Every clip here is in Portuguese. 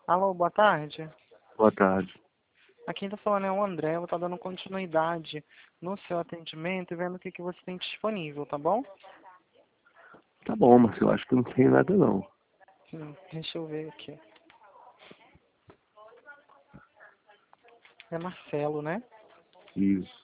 Alô, boa tarde. Boa tarde. Aqui quem tá falando é o André. Eu vou estar dando continuidade no seu atendimento e vendo o que você tem disponível, tá bom? Tá bom, mas eu acho que não tem nada não. Deixa eu ver aqui. É Marcelo, né? Isso.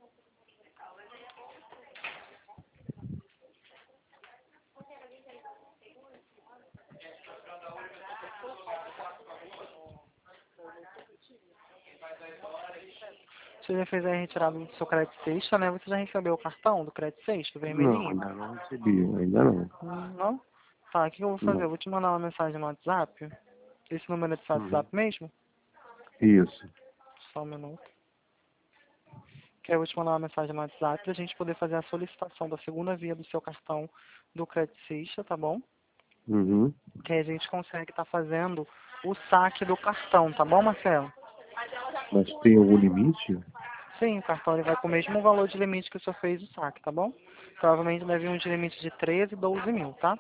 Você já fez a retirada do seu crédito sexta, né? Você já recebeu o cartão do crédito sexta, Não, vermelhinho? ainda não recebi, ainda não. Não? Tá, o que eu vou fazer? Não. Eu vou te mandar uma mensagem no WhatsApp. Esse número é do seu Uhum. WhatsApp mesmo? Isso. Só um minuto. Que aí eu vou te mandar uma mensagem no WhatsApp pra gente poder fazer a solicitação da segunda via do seu cartão do crédito sexta, tá bom? Uhum. Que aí a gente consegue estar fazendo o saque do cartão, tá bom, Marcelo? Mas tem algum limite? Sim, o cartão ele vai com o mesmo valor de limite que o senhor fez o saque, tá bom? Provavelmente deve vir um de limite de 13 e 12 mil, tá?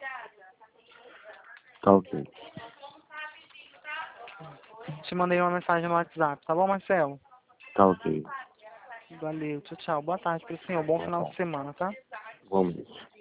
Tá ok. Te mandei uma mensagem no WhatsApp, tá bom, Marcelo? Tá ok. Valeu, tchau, tchau. Boa tarde pro senhor, bom Boa final de tarde. semana, tá? Vamos.